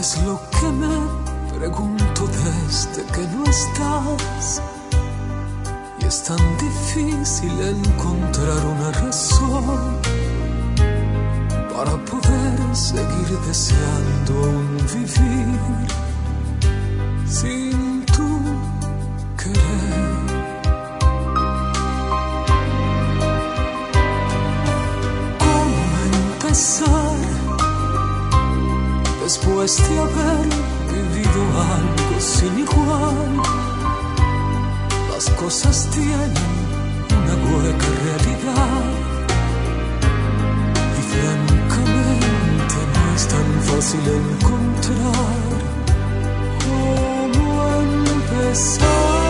Es lo que me pregunto desde que no estás. Y es tan difícil encontrar una razón para poder seguir deseando aún vivir sin tu querer. ¿Cómo empezar después de haber vivido algo sin igual? Las cosas tienen una hueca realidad y francamente no es tan fácil encontrar cómo empezar.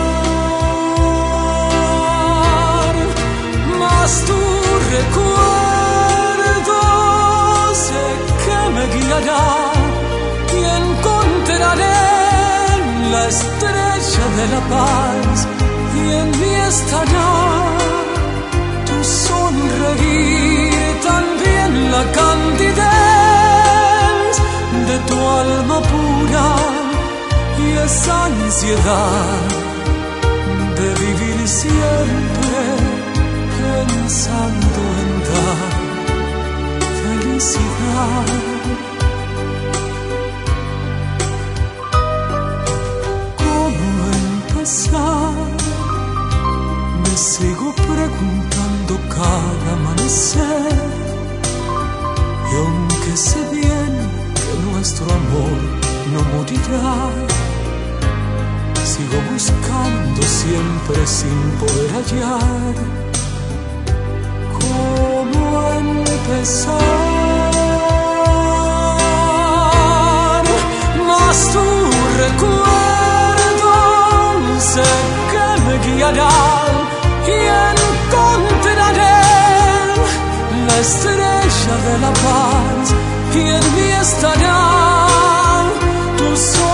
Mas tu recuerdo sé que me guiará y encontraré la estrella de la paz. Y en mí estará tu sonreír, también la candidez de tu alma pura y esa ansiedad de vivir siempre pensando en dar felicidad. ¿Cómo empezar? Me sigo preguntando cada amanecer. Y aunque sé bien que nuestro amor no morirá, sigo buscando siempre sin poder hallar cómo empezar. Mas tu recuerdo sé que me guiará y encontraré la estrella de la paz y en mí estará tu sol.